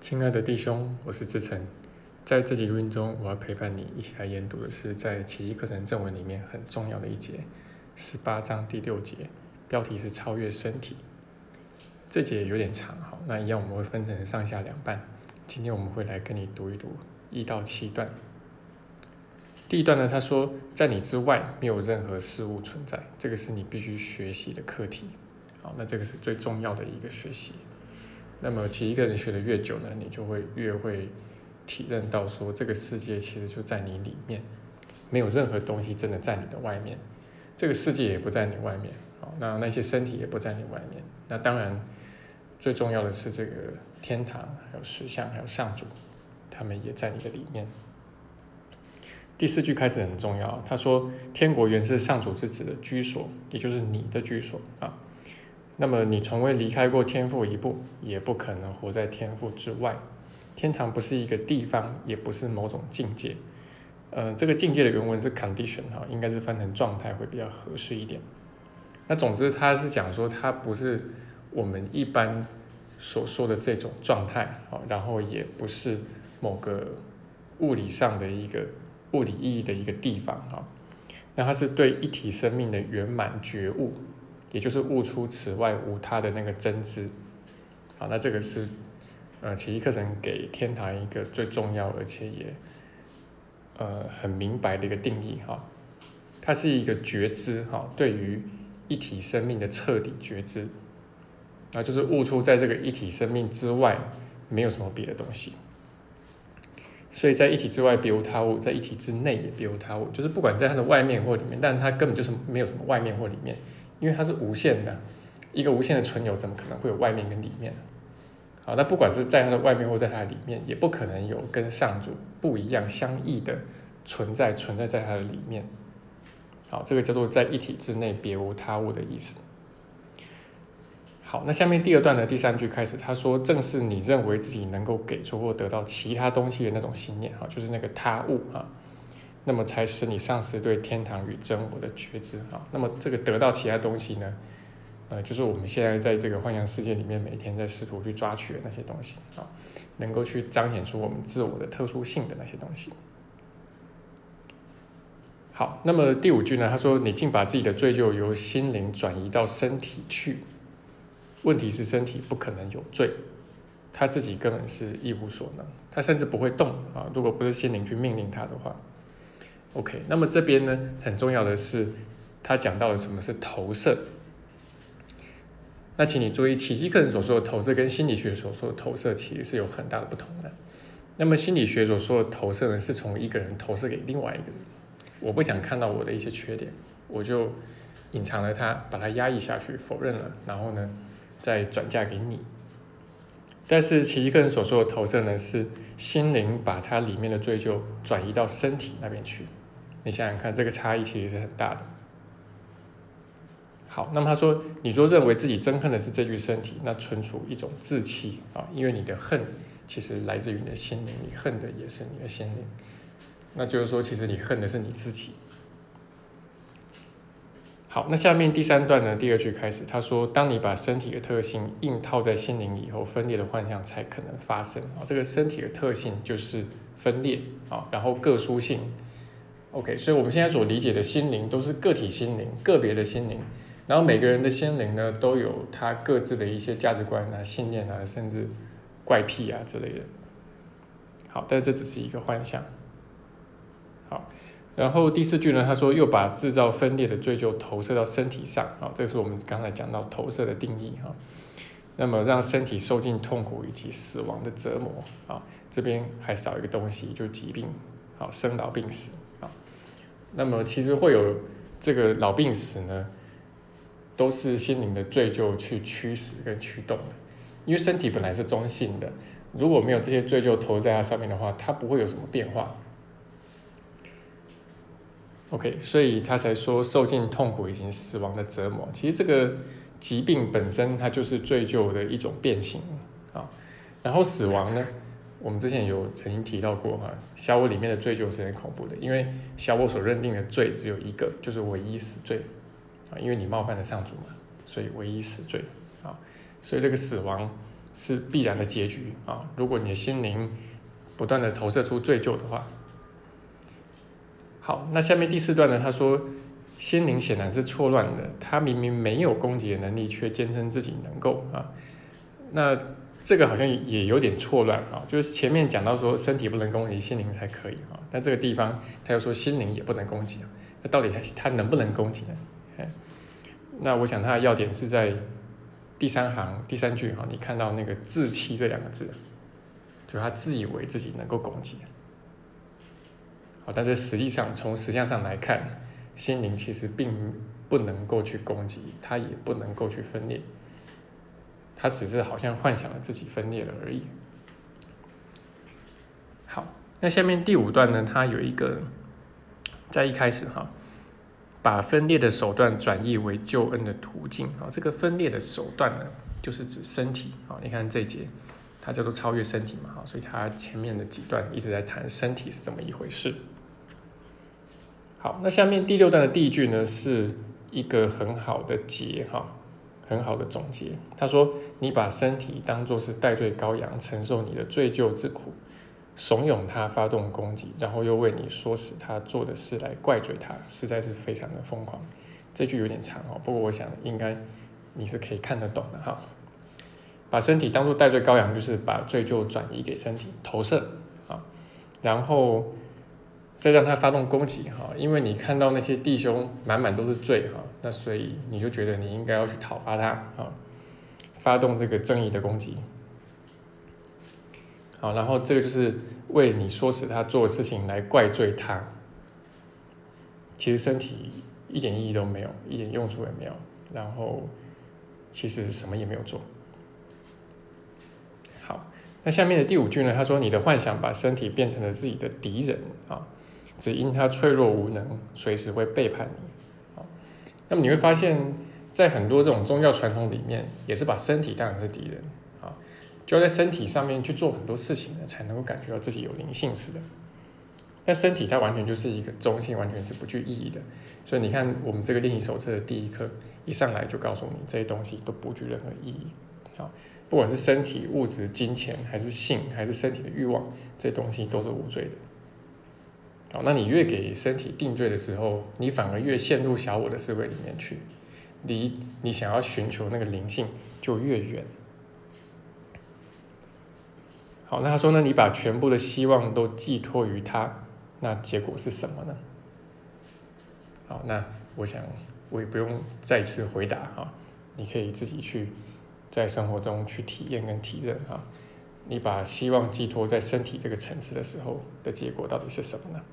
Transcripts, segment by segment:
亲爱的弟兄，我是志成。在这集录音中，我要陪伴你一起来研读的是在奇迹课程正文里面很重要的一节，18章第6节，标题是超越身体。这节有点长，好，那一样我们会分成上下两半。今天我们会来跟你读一读1到7段。第一段呢，他说，在你之外没有任何事物存在，这个是你必须学习的课题。好，那这个是最重要的一个学习。那么其实一个人学的越久呢，你就会越会体认到说，这个世界其实就在你里面，没有任何东西真的在你的外面，这个世界也不在你外面，好，那些身体也不在你外面。那当然最重要的是这个天堂，还有实相，还有上主，他们也在你的里面。第4句开始很重要，他说天国原是上主之子的居所，也就是你的居所啊。那么你从未离开过天父一步，也不可能活在天父之外。天堂不是一个地方，也不是某种境界。这个境界的原文是 condition 哈，应该是翻成状态会比较合适一点。那总之他是讲说，它不是我们一般所说的这种状态，然后也不是某个物理上的一个物理意义的一个地方哈。那它是对一体生命的圆满觉悟。也就是悟出此外无他的那个真知。好，那这个是奇迹课程给天堂一个最重要而且也很明白的一个定义哈。它是一个觉知哈，对于一体生命的彻底觉知，那就是悟出在这个一体生命之外没有什么别的东西。所以在一体之外别无他物，在一体之内也别无他物，就是不管在它的外面或里面，但它根本就是没有什么外面或里面。因为它是无限的，一个无限的存有怎么可能会有外面跟里面？好，那不管是在它的外面或在它的里面，也不可能有跟上主不一样相异的存在在它的里面。好，这个叫做在一体之内别无他物的意思。好，那下面第2段的第3句开始，他说正是你认为自己能够给出或得到其他东西的那种信念，就是那个他物啊。那么才使你丧失对天堂与真我的觉知啊。那么这个得到其他东西呢，就是我们现在在这个幻想世界里面每天在试图去抓取的那些东西啊，能够去彰显出我们自我的特殊性的那些东西。好，那么第5句呢，他说你竟把自己的罪疚由心灵转移到身体去，问题是身体不可能有罪，他自己根本是一无所能，他甚至不会动啊，如果不是心灵去命令他的话。OK， 那么这边呢，很重要的是，他讲到了什么是投射。那请你注意，奇迹课程所说的投射跟心理学所说的投射其实是有很大的不同的。那么心理学所说的投射呢，是从一个人投射给另外一个人。我不想看到我的一些缺点，我就隐藏了它，把它压抑下去，否认了，然后呢，再转嫁给你。但是奇迹课程所说的投射呢，是心灵把它里面的罪疚转移到身体那边去。你想想看，这个差异其实是很大的。好，那么他说，你若认为自己憎恨的是这具身体，那存储一种志气啊，因为你的恨其实来自于你的心灵，你恨的也是你的心灵。那就是说，其实你恨的是你自己。好，那下面第3段呢，第2句开始，他说，当你把身体的特性硬套在心灵以后，分裂的幻象才可能发生啊。这个身体的特性就是分裂啊，然后各殊性。OK， 所以我们现在所理解的心灵都是个体心灵、个别的心灵，然后每个人的心灵呢都有他各自的一些价值观啊、信念啊，甚至怪癖啊之类的。好，但是这只是一个幻象。好，然后第4句呢，他说又把制造分裂的罪疚投射到身体上啊，这是我们刚才讲到投射的定义哈。那么让身体受尽痛苦以及死亡的折磨啊，这边还少一个东西，就是疾病，好，生老病死。那么其实会有这个老病死呢，都是心灵的罪疚去驱使跟驱动的。因为身体本来是中性的，如果没有这些罪疚投在它上面的话，它不会有什么变化。OK， 所以他才说受尽痛苦以及死亡的折磨。其实这个疾病本身它就是罪疚的一种变形啊。然后死亡呢，我们之前有曾经提到过哈，小我里面的罪疚是很恐怖的，因为小我所认定的罪只有一个，就是唯一死罪啊，因为你冒犯了上主嘛，所以唯一死罪啊，所以这个死亡是必然的结局啊。如果你的心灵不断的投射出罪疚的话，好，那下面第4段呢，他说心灵显然是错乱的，他明明没有攻击的能力，却坚称自己能够啊。那这个好像也有点错乱啊，就是前面讲到说身体不能攻击，心灵才可以啊，但这个地方他又说心灵也不能攻击啊，那到底他能不能攻击呢？那我想他的要点是在第3句哈，你看到那个自欺这2个字，就他自以为自己能够攻击，好，但是实际上从实相上来看，心灵其实并不能够去攻击，它也不能够去分裂，它只是好像幻想了自己分裂了而已。好，那下面第5段呢，它有一个在一开始哈，把分裂的手段转译为救恩的途径啊。这个分裂的手段呢，就是指身体啊。你看这一节，它叫做超越身体嘛，所以它前面的几段一直在谈身体是怎么一回事。好，那下面第6段的第1句呢，是一个很好的结哈，很好的总结。他说：“你把身体当作是代罪羔羊，承受你的罪疚之苦，怂恿他发动攻击，然后又为你说使他做的事来怪罪他，实在是非常的疯狂。”这句有点长哦，不过我想应该你是可以看得懂的哈。把身体当作代罪羔羊，就是把罪疚转移给身体，投射啊，然后再让他发动攻击哈，因为你看到那些弟兄满满都是罪哈，那所以你就觉得你应该要去讨伐他啊，发动这个正义的攻击。好，然后这个就是为你说使他做的事情来怪罪他，其实身体一点意义都没有，一点用处也没有，然后其实什么也没有做。好，那下面的第5句呢，他说：“你的幻想把身体变成了自己的敌人啊，只因他脆弱无能，随时会背叛你。”那么你会发现在很多这种宗教传统里面，也是把身体当成是敌人啊，就要在身体上面去做很多事情呢，才能够感觉到自己有灵性似的。但身体它完全就是一个中性，完全是不具意义的。所以你看我们这个练习手册的第1课，一上来就告诉你这些东西都不具任何意义。好，不管是身体、物质、金钱，还是性，还是身体的欲望，这些东西都是无罪的。好，那你越给身体定罪的时候，你反而越陷入小我的思维里面去，离你想要寻求那个灵性就越远。好，那他说呢，你把全部的希望都寄托于他，那结果是什么呢？好，那我想我也不用再次回答哈，你可以自己去在生活中去体验跟体认哈。你把希望寄托在身体这个层次的时候的结果到底是什么呢？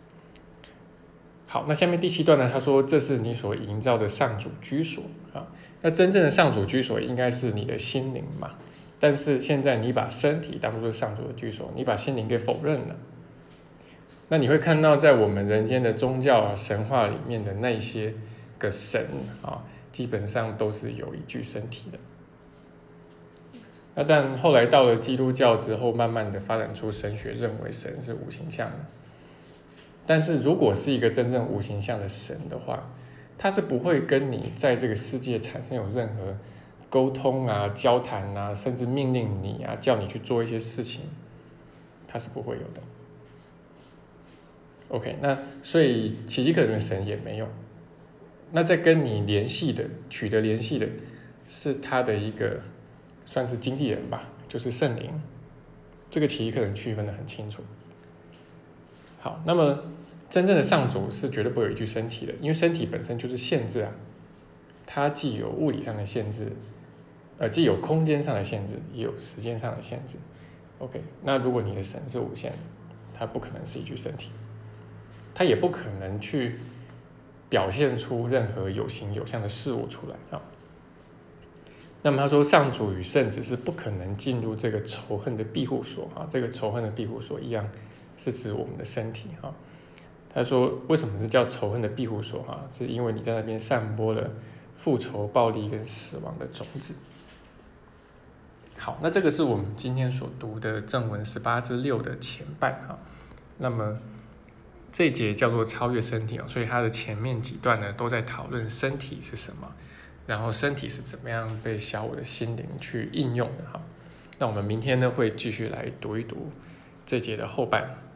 好，那下面第7段呢，他说这是你所营造的上主居所啊。那真正的上主居所应该是你的心灵嘛，但是现在你把身体当作是上主的居所，你把心灵给否认了。那你会看到在我们人间的宗教啊、神话里面的那些个神啊，基本上都是有一具身体的。那但后来到了基督教之后，慢慢的发展出神学，认为神是无形象的。但是如果是一个真正无形象的神的话，他是不会跟你在这个世界产生有任何沟通啊、交谈啊，甚至命令你啊、叫你去做一些事情，他是不会有的。OK， 那所以奇迹可能神也没有。那在跟你联系的、取得联系的，是他的一个算是经纪人吧，就是圣灵。这个奇迹可能区分得很清楚。好，那么真正的上主是绝对不会有一具身体的，因为身体本身就是限制啊，它既有物理上的限制，既有空间上的限制，也有时间上的限制。OK， 那如果你的神是无限的，它不可能是一具身体，它也不可能去表现出任何有形有相的事物出来啊。那么他说，上主与圣子是不可能进入这个仇恨的庇护所啊，这个仇恨的庇护所一样是指我们的身体啊。他说，为什么是叫仇恨的庇护所啊？是因为你在那边散播了复仇、暴力跟死亡的种子。好，那这个是我们今天所读的正文18至6的前半啊。那么这一节叫做超越身体啊，所以它的前面几段呢都在讨论身体是什么，然后身体是怎么样被小我的心灵去应用的哈。 那我们明天呢会继续来读一读这节的后半。